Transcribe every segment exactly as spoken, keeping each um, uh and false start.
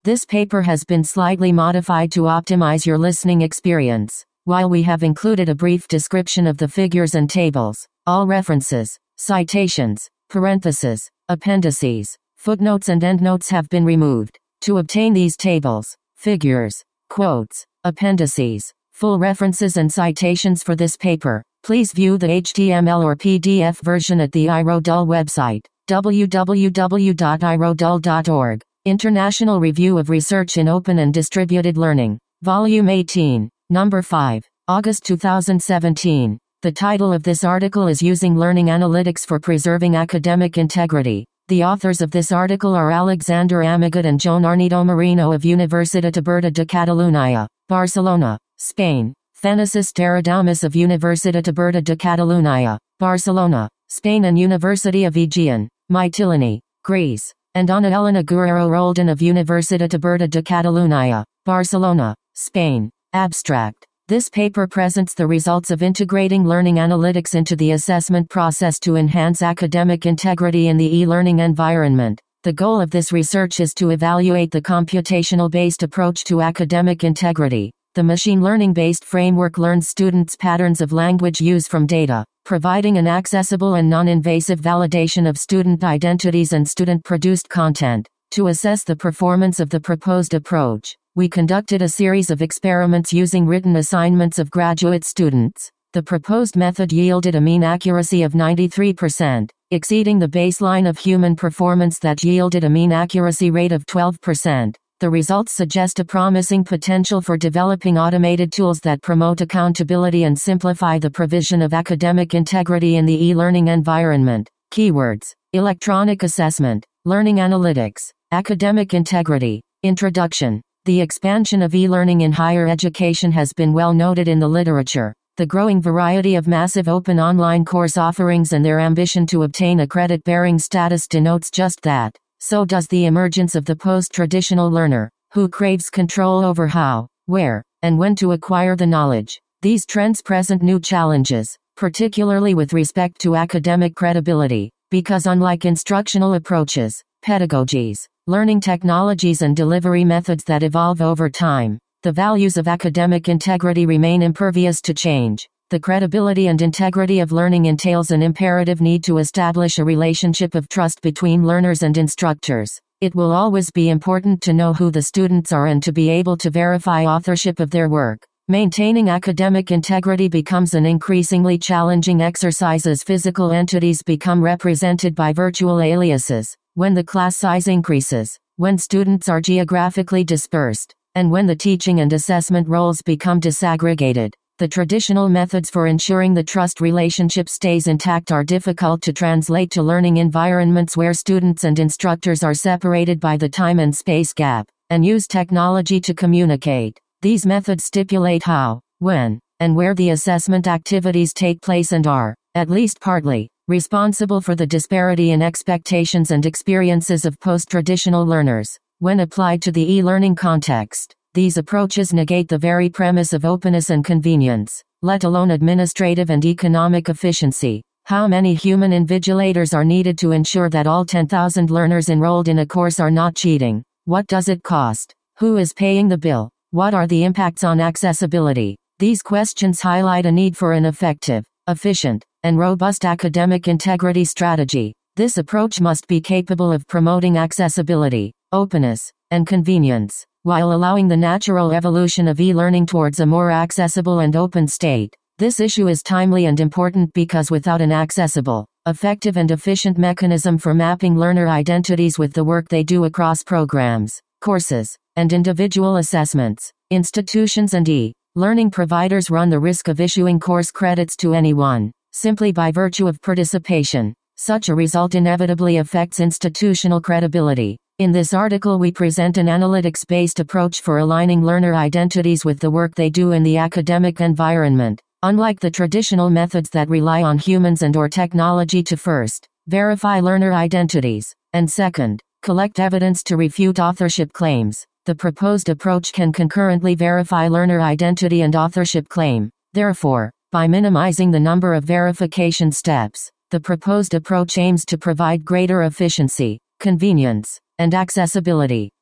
This paper has been slightly modified to optimize your listening experience. While we have included a brief description of the figures and tables, all references, citations, parentheses, appendices, footnotes and endnotes have been removed. To obtain these tables, figures, quotes, appendices, full references and citations for this paper, please view the H T M L or P D F version at the iRodul website, w w w dot i rodul dot org. International Review of Research in Open and Distributed Learning, Volume eighteen, Number five, August two thousand seventeen. The title of this article is Using Learning Analytics for Preserving Academic Integrity. The authors of this article are Alexander Amagat and Joan Arnedo Marino of Universitat Oberta de Catalunya, Barcelona, Spain. Thanasis Teradamas of Universitat Oberta de Catalunya, Barcelona, Spain and University of Aegean, Mytilene, Greece. And Ana Elena Guerrero Roldan of Universitat Oberta de Catalunya, Barcelona, Spain. Abstract. This paper presents the results of integrating learning analytics into the assessment process to enhance academic integrity in the e-learning environment. The goal of this research is to evaluate the computational-based approach to academic integrity. The machine learning-based framework learns students' patterns of language use from data, providing an accessible and non-invasive validation of student identities and student-produced content. To assess the performance of the proposed approach, we conducted a series of experiments using written assignments of graduate students. The proposed method yielded a mean accuracy of ninety-three percent, exceeding the baseline of human performance that yielded a mean accuracy rate of twelve percent. The results suggest a promising potential for developing automated tools that promote accountability and simplify the provision of academic integrity in the e-learning environment. Keywords: electronic assessment, learning analytics, academic integrity. Introduction. The expansion of e-learning in higher education has been well noted in the literature. The growing variety of massive open online course offerings and their ambition to obtain a credit-bearing status denotes just that. So does the emergence of the post-traditional learner, who craves control over how, where, and when to acquire the knowledge. These trends present new challenges, particularly with respect to academic credibility, because unlike instructional approaches, pedagogies, learning technologies and delivery methods that evolve over time, the values of academic integrity remain impervious to change. The credibility and integrity of learning entails an imperative need to establish a relationship of trust between learners and instructors. It will always be important to know who the students are and to be able to verify authorship of their work. Maintaining academic integrity becomes an increasingly challenging exercise as physical entities become represented by virtual aliases, when the class size increases, when students are geographically dispersed, and when the teaching and assessment roles become disaggregated. The traditional methods for ensuring the trust relationship stays intact are difficult to translate to learning environments where students and instructors are separated by the time and space gap, and use technology to communicate. These methods stipulate how, when, and where the assessment activities take place and are, at least partly, responsible for the disparity in expectations and experiences of post-traditional learners. When applied to the e-learning context, these approaches negate the very premise of openness and convenience, let alone administrative and economic efficiency. How many human invigilators are needed to ensure that all ten thousand learners enrolled in a course are not cheating? What does it cost? Who is paying the bill? What are the impacts on accessibility? These questions highlight a need for an effective, efficient, and robust academic integrity strategy. This approach must be capable of promoting accessibility, openness, and convenience, while allowing the natural evolution of e-learning towards a more accessible and open state. This issue is timely and important because without an accessible, effective and efficient mechanism for mapping learner identities with the work they do across programs, courses, and individual assessments, institutions and e-learning providers run the risk of issuing course credits to anyone, simply by virtue of participation. Such a result inevitably affects institutional credibility. In this article we present an analytics-based approach for aligning learner identities with the work they do in the academic environment. Unlike the traditional methods that rely on humans and or technology to first, verify learner identities, and second, collect evidence to refute authorship claims, the proposed approach can concurrently verify learner identity and authorship claim. Therefore, by minimizing the number of verification steps, the proposed approach aims to provide greater efficiency, convenience, and accessibility.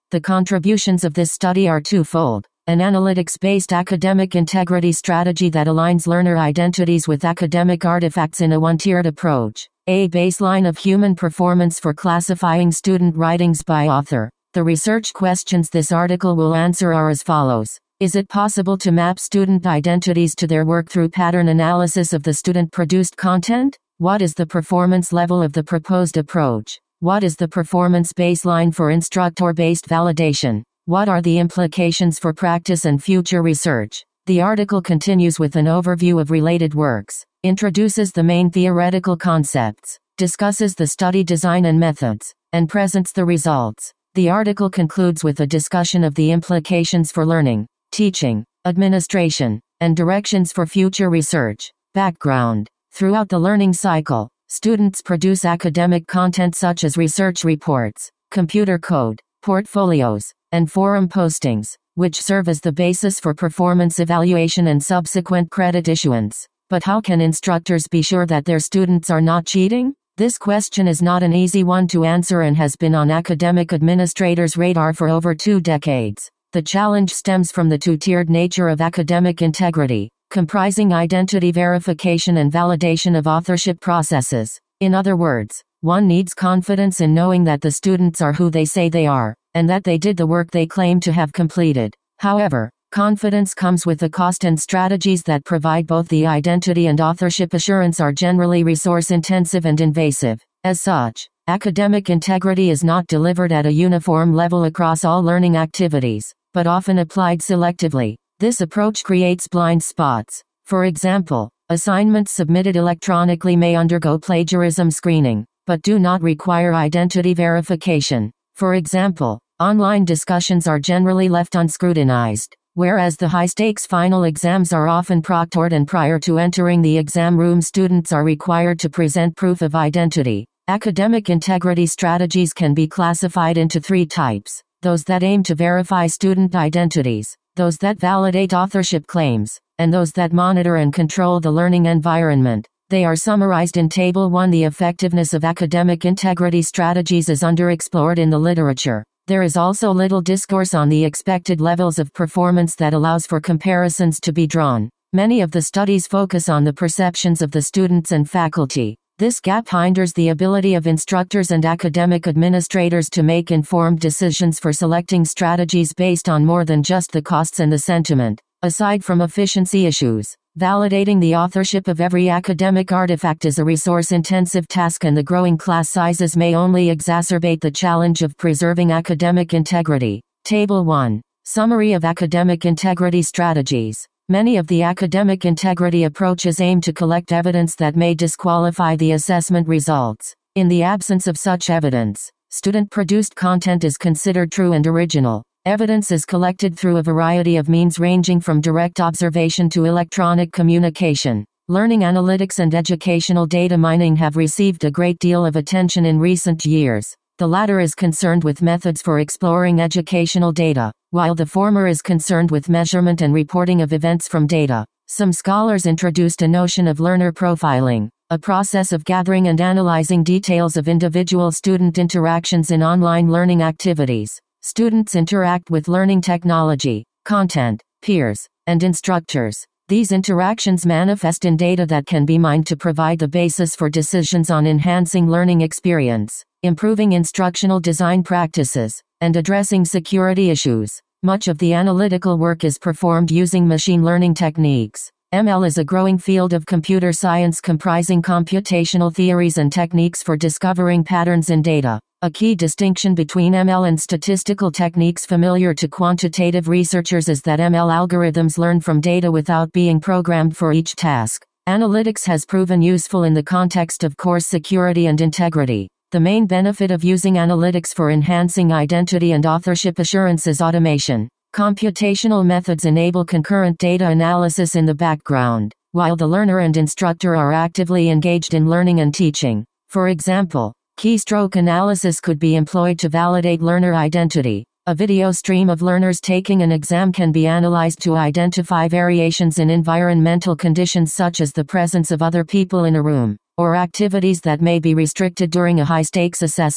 The contributions of this study are twofold: an analytics-based academic integrity strategy that aligns learner identities with academic artifacts in a one-tiered approach. A baseline of human performance for classifying student writings by author. The research questions this article will answer are as follows. Is it possible to map student identities to their work through pattern analysis of the student-produced content? What is the performance level of the proposed approach? What is the performance baseline for instructor-based validation? What are the implications for practice and future research? The article continues with an overview of related works, introduces the main theoretical concepts, discusses the study design and methods, and presents the results. The article concludes with a discussion of the implications for learning, teaching, administration, and directions for future research. Background. Throughout the learning cycle, students produce academic content such as research reports, computer code, portfolios, and forum postings, which serve as the basis for performance evaluation and subsequent credit issuance. But how can instructors be sure that their students are not cheating? This question is not an easy one to answer and has been on academic administrators' radar for over two decades. The challenge stems from the two-tiered nature of academic integrity, comprising identity verification and validation of authorship processes. In other words, one needs confidence in knowing that the students are who they say they are, and that they did the work they claim to have completed. However, confidence comes with a cost, and strategies that provide both the identity and authorship assurance are generally resource-intensive and invasive. As such, academic integrity is not delivered at a uniform level across all learning activities, but often applied selectively. This approach creates blind spots. For example, assignments submitted electronically may undergo plagiarism screening, but do not require identity verification. For example, online discussions are generally left unscrutinized, whereas the high-stakes final exams are often proctored, and prior to entering the exam room students are required to present proof of identity. Academic integrity strategies can be classified into three types: those that aim to verify student identities, those that validate authorship claims, and those that monitor and control the learning environment. They are summarized in Table one. The effectiveness of academic integrity strategies is underexplored in the literature. There is also little discourse on the expected levels of performance that allows for comparisons to be drawn. Many of the studies focus on the perceptions of the students and faculty. This gap hinders the ability of instructors and academic administrators to make informed decisions for selecting strategies based on more than just the costs and the sentiment. Aside from efficiency issues, validating the authorship of every academic artifact is a resource-intensive task, and the growing class sizes may only exacerbate the challenge of preserving academic integrity. Table one. Summary of academic integrity strategies. Many of the academic integrity approaches aim to collect evidence that may disqualify the assessment results. In the absence of such evidence, student-produced content is considered true and original. Evidence is collected through a variety of means ranging from direct observation to electronic communication. Learning analytics and educational data mining have received a great deal of attention in recent years. The latter is concerned with methods for exploring educational data, while the former is concerned with measurement and reporting of events from data. Some scholars introduced a notion of learner profiling, a process of gathering and analyzing details of individual student interactions in online learning activities. Students interact with learning technology, content, peers, and instructors. These interactions manifest in data that can be mined to provide the basis for decisions on enhancing learning experience, improving instructional design practices, and addressing security issues. Much of the analytical work is performed using machine learning techniques. M L is a growing field of computer science comprising computational theories and techniques for discovering patterns in data. A key distinction between M L and statistical techniques familiar to quantitative researchers is that M L algorithms learn from data without being programmed for each task. Analytics has proven useful in the context of course security and integrity. The main benefit of using analytics for enhancing identity and authorship assurance is automation. Computational methods enable concurrent data analysis in the background, while the learner and instructor are actively engaged in learning and teaching. For example, keystroke analysis could be employed to validate learner identity. A video stream of learners taking an exam can be analyzed to identify variations in environmental conditions such as the presence of other people in a room, or activities that may be restricted during a high-stakes assessment.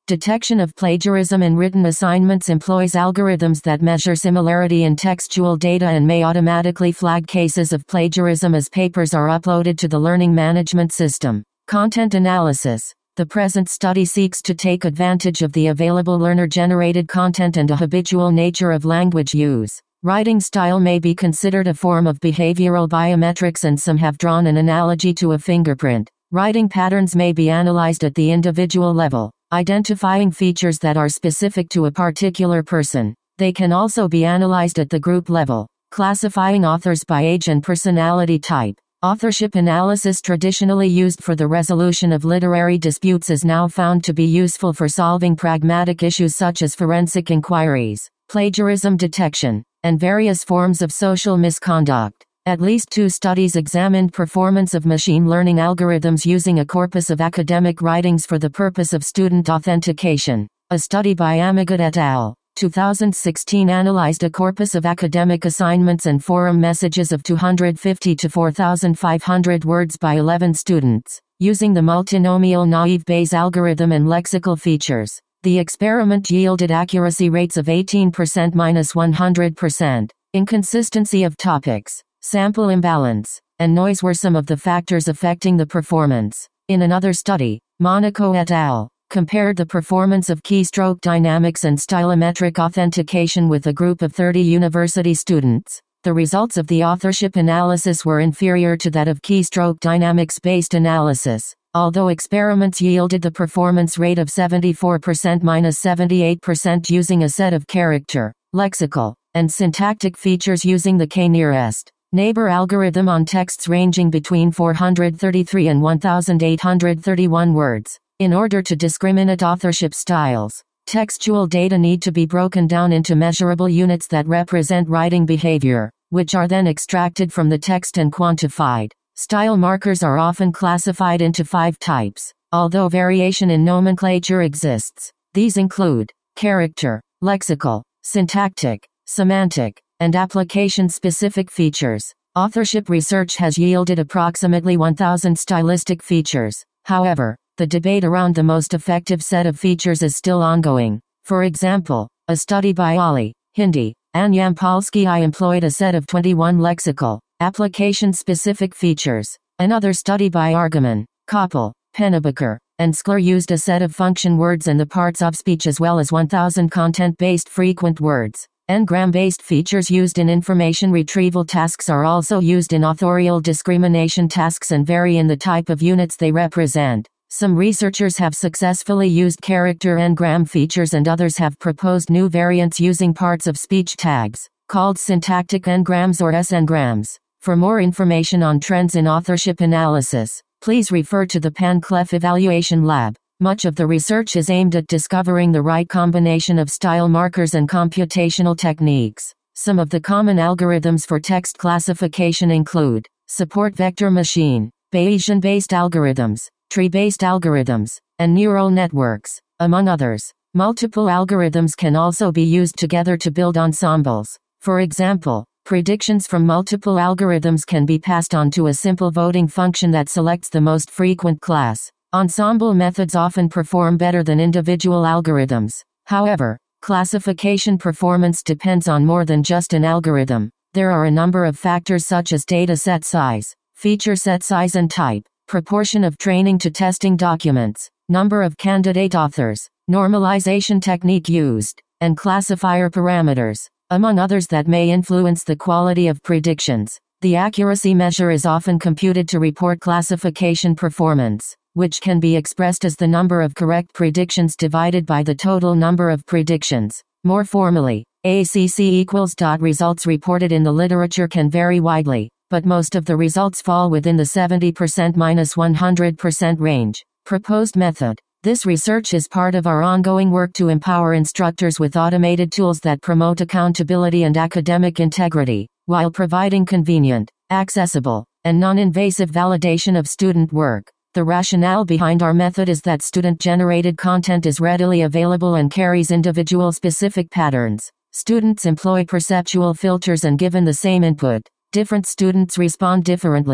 Detection of plagiarism in written assignments employs algorithms that measure similarity in textual data and may automatically flag cases of plagiarism as papers are uploaded to the learning management system. Content analysis. The present study seeks to take advantage of the available learner-generated content and a habitual nature of language use. Writing style may be considered a form of behavioral biometrics, and some have drawn an analogy to a fingerprint. Writing patterns may be analyzed at the individual level, identifying features that are specific to a particular person. They can also be analyzed at the group level, classifying authors by age and personality type. Authorship analysis, traditionally used for the resolution of literary disputes, is now found to be useful for solving pragmatic issues such as forensic inquiries, plagiarism detection, and various forms of social misconduct. At least two studies examined performance of machine learning algorithms using a corpus of academic writings for the purpose of student authentication. A study by Amigad et al. two thousand sixteen analyzed a corpus of academic assignments and forum messages of two hundred fifty to four thousand five hundred words by eleven students, using the multinomial naive Bayes algorithm and lexical features. The experiment yielded accuracy rates of eighteen percent minus one hundred percent. Inconsistency of topics, sample imbalance, and noise were some of the factors affecting the performance. In another study, Monaco et al. Compared the performance of keystroke dynamics and stylometric authentication with a group of thirty university students. The results of the authorship analysis were inferior to that of keystroke dynamics-based analysis, although experiments yielded the performance rate of seventy-four percent minus seventy-eight percent using a set of character, lexical, and syntactic features using the k-nearest neighbor algorithm on texts ranging between four hundred thirty-three and one thousand eight hundred thirty-one words. In order to discriminate authorship styles, textual data need to be broken down into measurable units that represent writing behavior, which are then extracted from the text and quantified. Style markers are often classified into five types, although variation in nomenclature exists. These include character, lexical, syntactic, semantic, and application-specific features. Authorship research has yielded approximately one thousand stylistic features. However, the debate around the most effective set of features is still ongoing. For example, a study by Ali, Hindi, and Yampolsky I employed a set of twenty-one lexical, application-specific features. Another study by Argaman, Koppel, Pennebaker, and Sklar used a set of function words and the parts of speech as well as one thousand content-based frequent words. N-gram-based features used in information retrieval tasks are also used in authorial discrimination tasks and vary in the type of units they represent. Some researchers have successfully used character n-gram features and others have proposed new variants using parts of speech tags, called syntactic n-grams or S n-grams. For more information on trends in authorship analysis, please refer to the Pan-Clef Evaluation Lab. Much of the research is aimed at discovering the right combination of style markers and computational techniques. Some of the common algorithms for text classification include support vector machine, Bayesian-based algorithms, tree-based algorithms, and neural networks, among others. Multiple algorithms can also be used together to build ensembles. For example, predictions from multiple algorithms can be passed on to a simple voting function that selects the most frequent class. Ensemble methods often perform better than individual algorithms. However, classification performance depends on more than just an algorithm. There are a number of factors such as data set size, feature set size and type, proportion of training to testing documents, number of candidate authors, normalization technique used, and classifier parameters, among others that may influence the quality of predictions. The accuracy measure is often computed to report classification performance, which can be expressed as the number of correct predictions divided by the total number of predictions. More formally, A C C equals. Results reported in the literature can vary widely, but most of the results fall within the seventy percent minus one hundred percent range. Proposed method. This research is part of our ongoing work to empower instructors with automated tools that promote accountability and academic integrity, while providing convenient, accessible, and non-invasive validation of student work. The rationale behind our method is that student-generated content is readily available and carries individual-specific patterns. Students employ perceptual filters and given the same input, different students respond differently.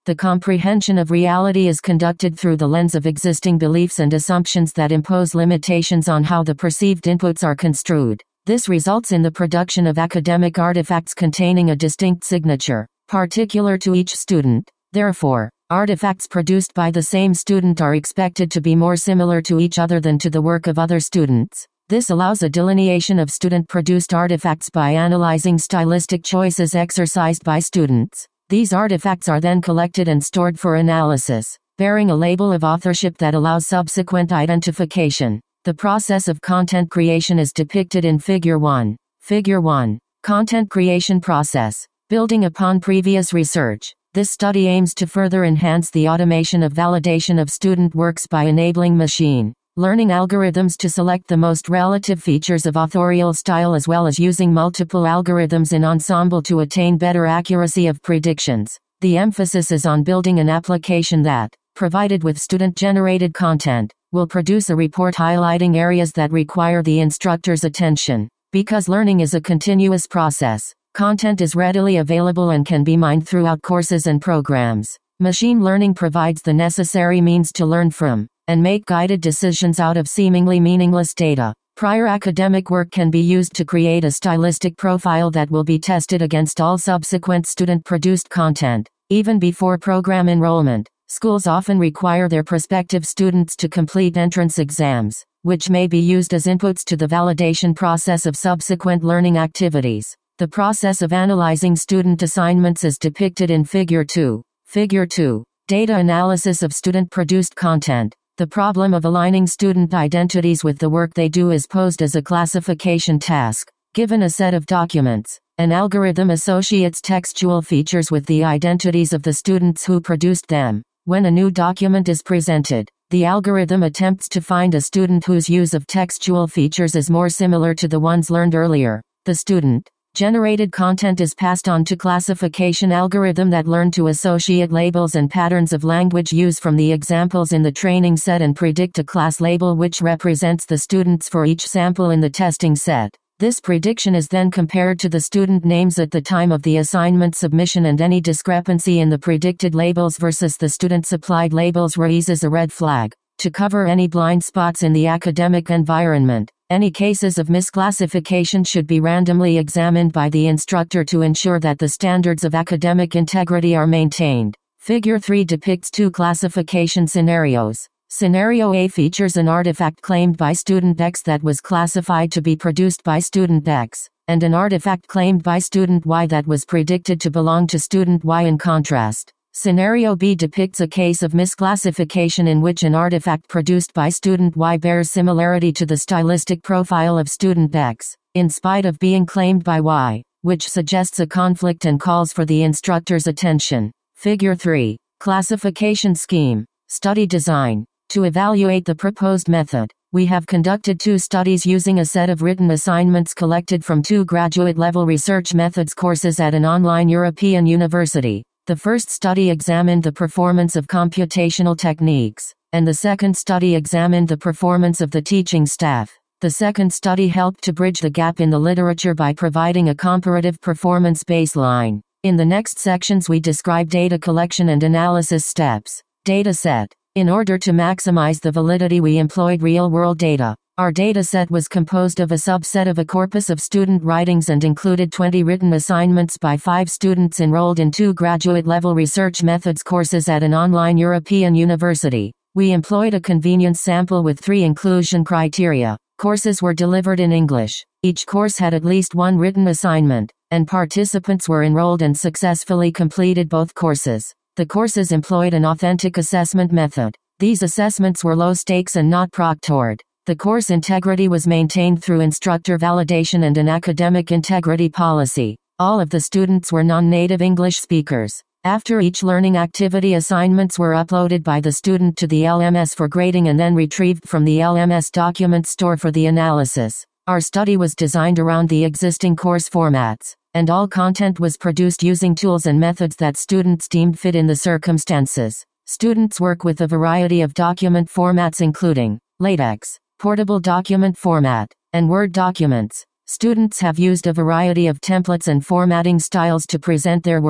The comprehension of reality is conducted through the lens of existing beliefs and assumptions that impose limitations on how the perceived inputs are construed. This results in the production of academic artifacts containing a distinct signature, particular to each student. Therefore, artifacts produced by the same student are expected to be more similar to each other than to the work of other students. This allows a delineation of student-produced artifacts by analyzing stylistic choices exercised by students. These artifacts are then collected and stored for analysis, bearing a label of authorship that allows subsequent identification. The process of content creation is depicted in Figure one. Figure one. Content creation process. Building upon previous research, this study aims to further enhance the automation of validation of student works by enabling machine learning algorithms to select the most relative features of authorial style, as well as using multiple algorithms in ensemble to attain better accuracy of predictions. The emphasis is on building an application that, provided with student-generated content, will produce a report highlighting areas that require the instructor's attention. Because learning is a continuous process, content is readily available and can be mined throughout courses and programs. Machine learning provides the necessary means to learn from and make guided decisions out of seemingly meaningless data. Prior academic work can be used to create a stylistic profile that will be tested against all subsequent student-produced content. Even before program enrollment, schools often require their prospective students to complete entrance exams, which may be used as inputs to the validation process of subsequent learning activities. The process of analyzing student assignments is depicted in Figure two. Figure two. Data analysis of student-produced content. The problem of aligning student identities with the work they do is posed as a classification task. Given a set of documents, an algorithm associates textual features with the identities of the students who produced them. When a new document is presented, the algorithm attempts to find a student whose use of textual features is more similar to the ones learned earlier. The student generated content is passed on to classification algorithm that learn to associate labels and patterns of language use from the examples in the training set and predict a class label which represents the students for each sample in the testing set. This prediction is then compared to the student names at the time of the assignment submission, and any discrepancy in the predicted labels versus the student's applied labels raises a red flag. To cover any blind spots in the academic environment, any cases of misclassification should be randomly examined by the instructor to ensure that the standards of academic integrity are maintained. Figure three depicts two classification scenarios. Scenario A features an artifact claimed by student X that was classified to be produced by student X, and an artifact claimed by student Y that was predicted to belong to student Y. In contrast, Scenario B depicts a case of misclassification in which an artifact produced by student Y bears similarity to the stylistic profile of student X, in spite of being claimed by Y, which suggests a conflict and calls for the instructor's attention. Figure three. Classification scheme. Study design. To evaluate the proposed method, we have conducted two studies using a set of written assignments collected from two graduate-level research methods courses at an online European university. The first study examined the performance of computational techniques, and the second study examined the performance of the teaching staff. The second study helped to bridge the gap in the literature by providing a comparative performance baseline. In the next sections we describe data collection and analysis steps. Data set. In order to maximize the validity, we employed real-world data. Our dataset was composed of a subset of a corpus of student writings and included twenty written assignments by five students enrolled in two graduate-level research methods courses at an online European university. We employed a convenience sample with three inclusion criteria. Courses were delivered in English. Each course had at least one written assignment, and participants were enrolled and successfully completed both courses. The courses employed an authentic assessment method. These assessments were low stakes and not proctored. The course integrity was maintained through instructor validation and an academic integrity policy. All of the students were non-native English speakers. After each learning activity, assignments were uploaded by the student to the L M S for grading and then retrieved from the L M S document store for the analysis. Our study was designed around the existing course formats, and all content was produced using tools and methods that students deemed fit in the circumstances. Students work with a variety of document formats including LaTeX, portable document format, and Word documents. Students have used a variety of templates and formatting styles to present their work.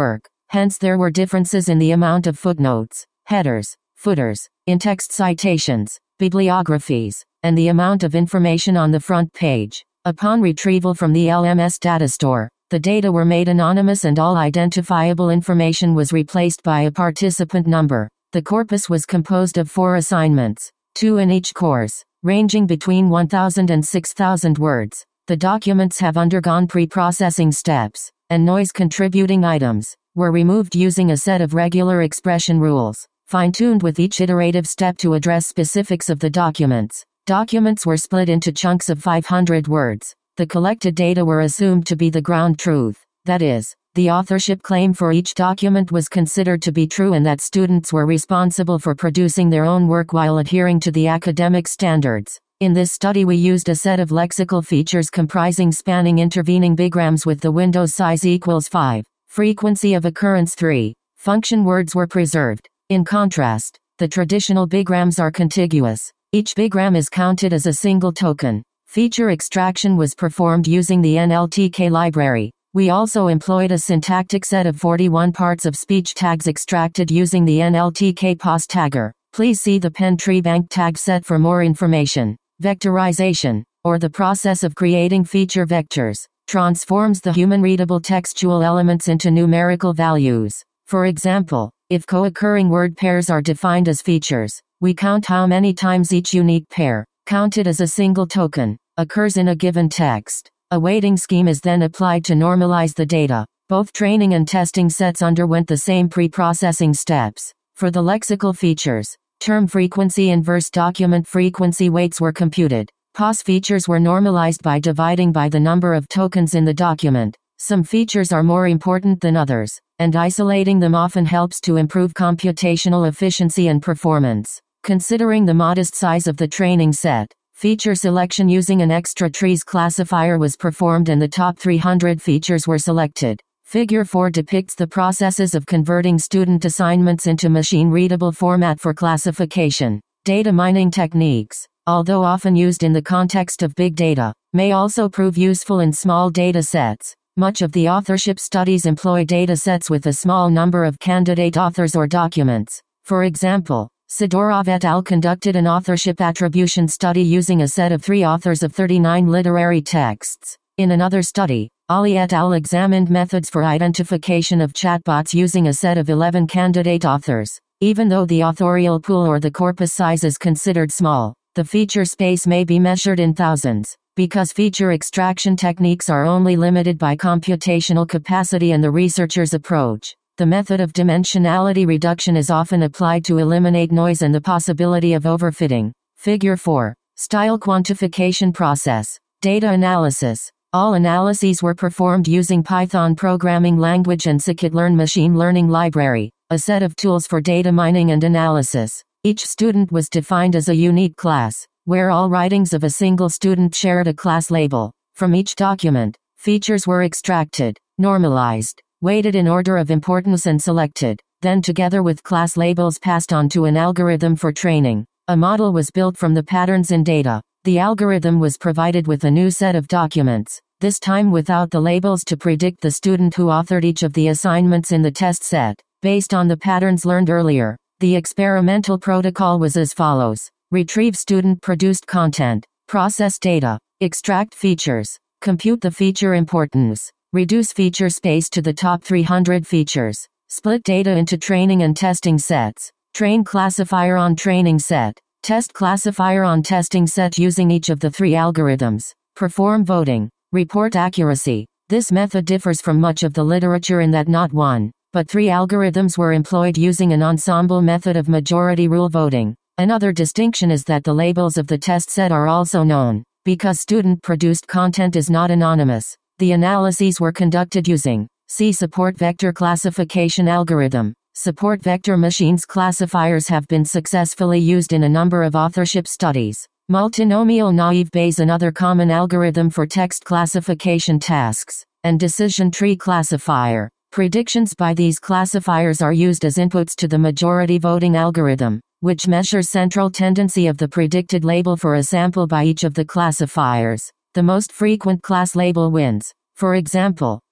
Hence there were differences in the amount of footnotes, headers, footers, in-text citations, bibliographies, and the amount of information on the front page. Upon retrieval from the L M S data store, the data were made anonymous and all identifiable information was replaced by a participant number. The corpus was composed of four assignments, two in each course, ranging between one thousand and six thousand words. The documents have undergone pre-processing steps, and noise-contributing items were removed using a set of regular expression rules, fine-tuned with each iterative step to address specifics of the documents. Documents were split into chunks of five hundred words. The collected data were assumed to be the ground truth. That is, the authorship claim for each document was considered to be true and that students were responsible for producing their own work while adhering to the academic standards. In this study we used a set of lexical features comprising spanning intervening bigrams with the window size equals five. Frequency of occurrence three. Function words were preserved. In contrast, the traditional bigrams are contiguous. Each bigram is counted as a single token. Feature extraction was performed using the N L T K library. We also employed a syntactic set of forty-one parts of speech tags extracted using the N L T K P O S tagger. Please see the Penn Treebank tag set for more information. Vectorization, or the process of creating feature vectors, transforms the human-readable textual elements into numerical values. For example, if co-occurring word pairs are defined as features, we count how many times each unique pair, counted as a single token, occurs in a given text. A weighting scheme is then applied to normalize the data. Both training and testing sets underwent the same pre-processing steps. For the lexical features, term frequency and verse document frequency weights were computed. P O S features were normalized by dividing by the number of tokens in the document. Some features are more important than others, and isolating them often helps to improve computational efficiency and performance. Considering the modest size of the training set, feature selection using an extra trees classifier was performed and the top three hundred features were selected. Figure four depicts the processes of converting student assignments into machine-readable format for classification. Data mining techniques, although often used in the context of big data, may also prove useful in small data sets. Much of the authorship studies employ data sets with a small number of candidate authors or documents. For example, Sidorov et al. Conducted an authorship attribution study using a set of three authors of thirty-nine literary texts. In another study, Ali et al. Examined methods for identification of chatbots using a set of eleven candidate authors. Even though the authorial pool or the corpus size is considered small, the feature space may be measured in thousands. Because feature extraction techniques are only limited by computational capacity and the researcher's approach, the method of dimensionality reduction is often applied to eliminate noise and the possibility of overfitting. Figure four. Style quantification process. Data analysis. All analyses were performed using Python programming language and scikit-learn machine learning library, a set of tools for data mining and analysis. Each student was defined as a unique class, where all writings of a single student shared a class label. From each document, features were extracted, normalized, weighted in order of importance and selected, then together with class labels passed on to an algorithm for training. A model was built from the patterns in data. The algorithm was provided with a new set of documents, this time without the labels to predict the student who authored each of the assignments in the test set. Based on the patterns learned earlier, the experimental protocol was as follows. Retrieve student-produced content, process data, extract features, compute the feature importance, reduce feature space to the top three hundred features, split data into training and testing sets, train classifier on training set, test classifier on testing set using each of the three algorithms, perform voting, report accuracy. This method differs from much of the literature in that not one, but three algorithms were employed using an ensemble method of majority rule voting. Another distinction is that the labels of the test set are also known. Because student-produced content is not anonymous, the analyses were conducted using C support vector classification algorithm. Support vector machines classifiers have been successfully used in a number of authorship studies. Multinomial naive Bayes, another common algorithm for text classification tasks, and decision tree classifier. Predictions by these classifiers are used as inputs to the majority voting algorithm, which measures central tendency of the predicted label for a sample by each of the classifiers. The most frequent class label wins. For example,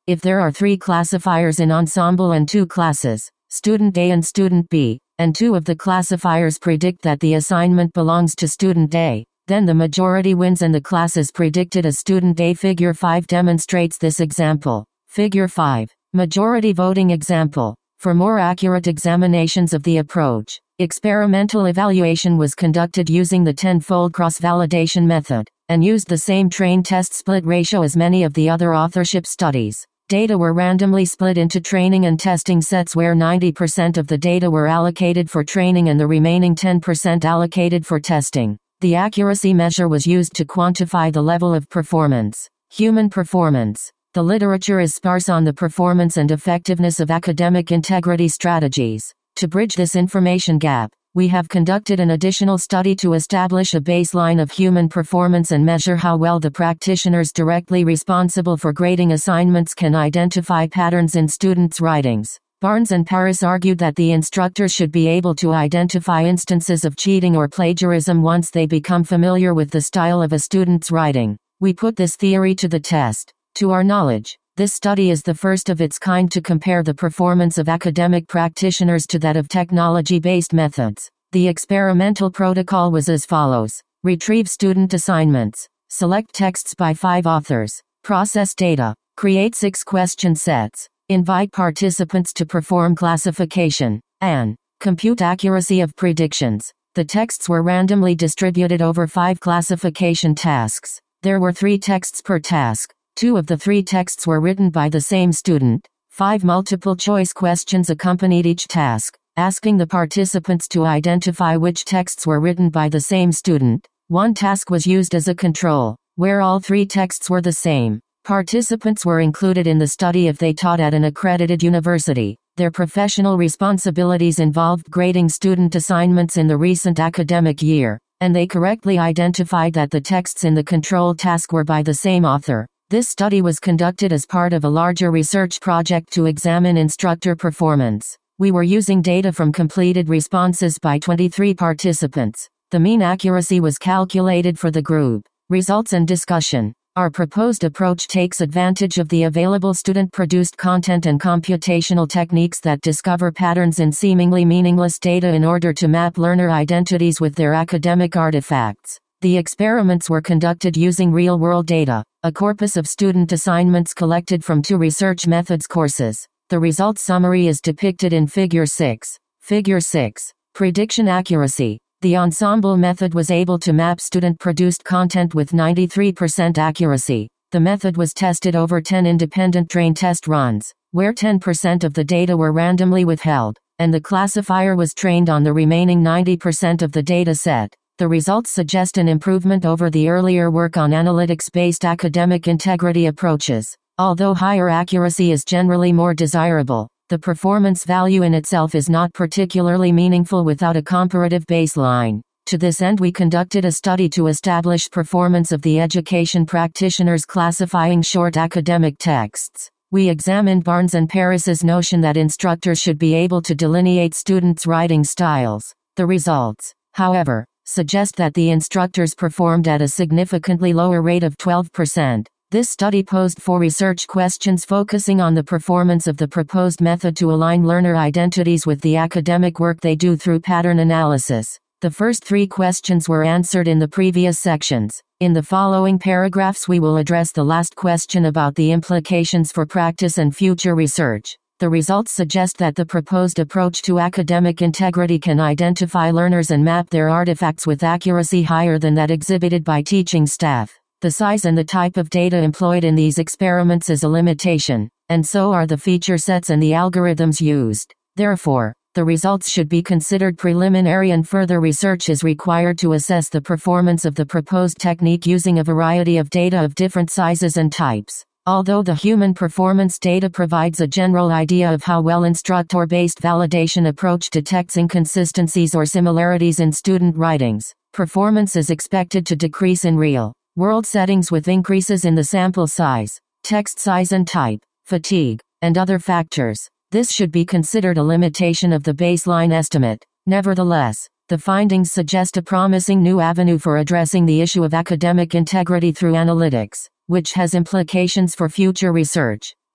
If there are three classifiers in Ensemble and two classes, Student A and Student B, and two of the classifiers predict that the assignment belongs to Student A, then the majority wins and the class is predicted as Student A. Figure five demonstrates this example. Figure five. Majority voting example. For more accurate examinations of the approach, experimental evaluation was conducted using the ten-fold cross-validation method, and used the same train test split ratio as many of the other authorship studies. Data were randomly split into training and testing sets where ninety percent of the data were allocated for training and the remaining ten percent allocated for testing. The accuracy measure was used to quantify the level of performance. Human performance. The literature is sparse on the performance and effectiveness of academic integrity strategies. To bridge this information gap, we have conducted an additional study to establish a baseline of human performance and measure how well the practitioners directly responsible for grading assignments can identify patterns in students' writings. Barnes and Paris argued that the instructor should be able to identify instances of cheating or plagiarism once they become familiar with the style of a student's writing. We put this theory to the test. To our knowledge, this study is the first of its kind to compare the performance of academic practitioners to that of technology-based methods. The experimental protocol was as follows. Retrieve student assignments. Select texts by five authors. Process data. Create six question sets. Invite participants to perform classification. And compute accuracy of predictions. The texts were randomly distributed over five classification tasks. There were three texts per task. Two of the three texts were written by the same student. Five multiple-choice questions accompanied each task, asking the participants to identify which texts were written by the same student. One task was used as a control, where all three texts were the same. Participants were included in the study if they taught at an accredited university. Their professional responsibilities involved grading student assignments in the recent academic year, and they correctly identified that the texts in the control task were by the same author. This study was conducted as part of a larger research project to examine instructor performance. We were using data from completed responses by twenty-three participants. The mean accuracy was calculated for the group. Results and discussion. Our proposed approach takes advantage of the available student-produced content and computational techniques that discover patterns in seemingly meaningless data in order to map learner identities with their academic artifacts. The experiments were conducted using real-world data, a corpus of student assignments collected from two research methods courses. The results summary is depicted in Figure six. Figure six. Prediction accuracy. The ensemble method was able to map student-produced content with ninety-three percent accuracy. The method was tested over ten independent train test runs, where ten percent of the data were randomly withheld, and the classifier was trained on the remaining ninety percent of the data set. The results suggest an improvement over the earlier work on analytics-based academic integrity approaches. Although higher accuracy is generally more desirable, the performance value in itself is not particularly meaningful without a comparative baseline. To this end, we conducted a study to establish performance of the education practitioners classifying short academic texts. We examined Barnes and Paris's notion that instructors should be able to delineate students' writing styles. The results, however, suggest that the instructors performed at a significantly lower rate of twelve percent. This study posed four research questions focusing on the performance of the proposed method to align learner identities with the academic work they do through pattern analysis. The first three questions were answered in the previous sections. In the following paragraphs we will address the last question about the implications for practice and future research. The results suggest that the proposed approach to academic integrity can identify learners and map their artifacts with accuracy higher than that exhibited by teaching staff. The size and the type of data employed in these experiments is a limitation, and so are the feature sets and the algorithms used. Therefore, the results should be considered preliminary and further research is required to assess the performance of the proposed technique using a variety of data of different sizes and types. Although the human performance data provides a general idea of how well instructor-based validation approach detects inconsistencies or similarities in student writings, performance is expected to decrease in real-world settings with increases in the sample size, text size and type, fatigue, and other factors. This should be considered a limitation of the baseline estimate. Nevertheless, the findings suggest a promising new avenue for addressing the issue of academic integrity through analytics, which has implications for future research.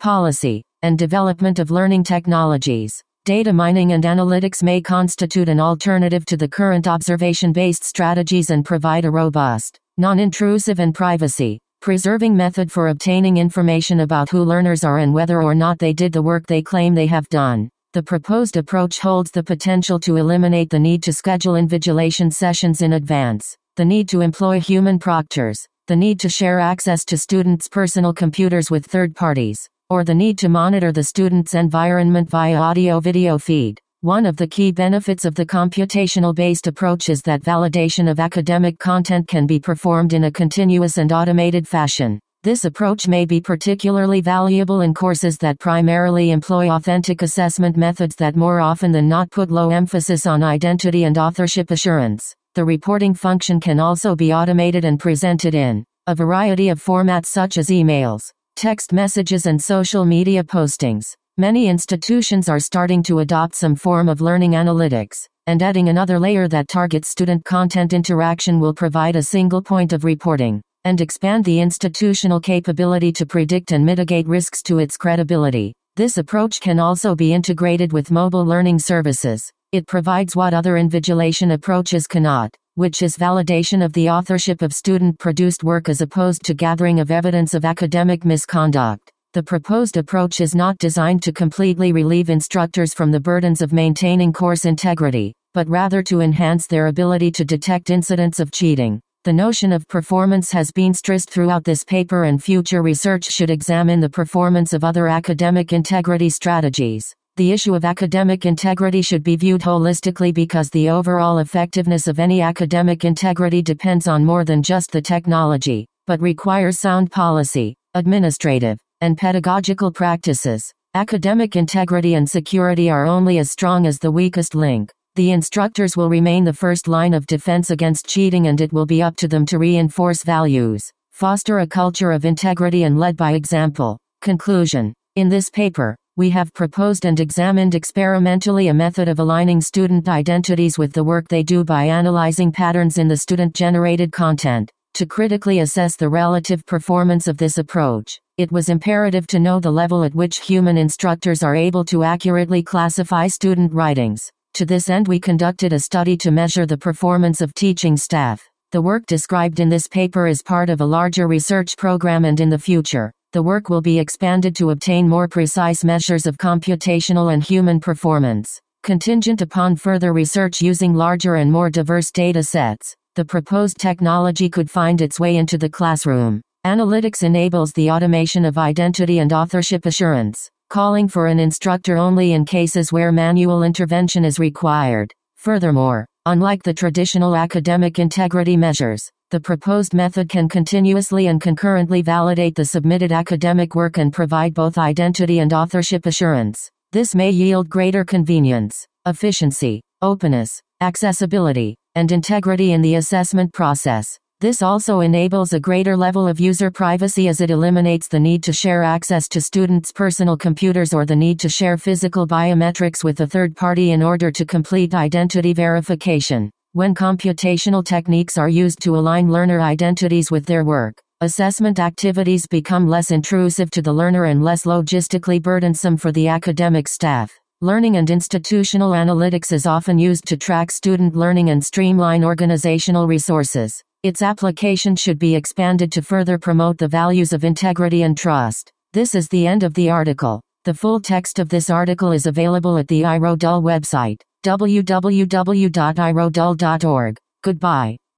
policy, and development of learning technologies. Data mining and analytics may constitute an alternative to the current observation-based strategies and provide a robust, non-intrusive and privacy-preserving method for obtaining information about who learners are and whether or not they did the work they claim they have done. The proposed approach holds the potential to eliminate the need to schedule invigilation sessions in advance, the need to employ human proctors, the need to share access to students' personal computers with third parties, or the need to monitor the student's environment via audio-video feed. One of the key benefits of the computational-based approach is that validation of academic content can be performed in a continuous and automated fashion. This approach may be particularly valuable in courses that primarily employ authentic assessment methods that more often than not put low emphasis on identity and authorship assurance. The reporting function can also be automated and presented in a variety of formats such as emails, text messages and social media postings. Many institutions are starting to adopt some form of learning analytics, and adding another layer that targets student content interaction will provide a single point of reporting, and expand the institutional capability to predict and mitigate risks to its credibility. This approach can also be integrated with mobile learning services. It provides what other invigilation approaches cannot, which is validation of the authorship of student-produced work as opposed to gathering of evidence of academic misconduct. The proposed approach is not designed to completely relieve instructors from the burdens of maintaining course integrity, but rather to enhance their ability to detect incidents of cheating. The notion of performance has been stressed throughout this paper, and future research should examine the performance of other academic integrity strategies. The issue of academic integrity should be viewed holistically because the overall effectiveness of any academic integrity depends on more than just the technology, but requires sound policy, administrative, and pedagogical practices. Academic integrity and security are only as strong as the weakest link. The instructors will remain the first line of defense against cheating, and it will be up to them to reinforce values, foster a culture of integrity, and lead by example. Conclusion. In this paper, we have proposed and examined experimentally a method of aligning student identities with the work they do by analyzing patterns in the student-generated content. To critically assess the relative performance of this approach, it was imperative to know the level at which human instructors are able to accurately classify student writings. To this end, we conducted a study to measure the performance of teaching staff. The work described in this paper is part of a larger research program, and in the future, the work will be expanded to obtain more precise measures of computational and human performance. Contingent upon further research using larger and more diverse data sets, the proposed technology could find its way into the classroom. Analytics enables the automation of identity and authorship assurance, calling for an instructor only in cases where manual intervention is required. Furthermore, unlike the traditional academic integrity measures, the proposed method can continuously and concurrently validate the submitted academic work and provide both identity and authorship assurance. This may yield greater convenience, efficiency, openness, accessibility, and integrity in the assessment process. This also enables a greater level of user privacy, as it eliminates the need to share access to students' personal computers or the need to share physical biometrics with a third party in order to complete identity verification. When computational techniques are used to align learner identities with their work, assessment activities become less intrusive to the learner and less logistically burdensome for the academic staff. Learning and institutional analytics is often used to track student learning and streamline organizational resources. Its application should be expanded to further promote the values of integrity and trust. This is the end of the article. The full text of this article is available at the iRodul website, w w w dot i rodul dot org. Goodbye.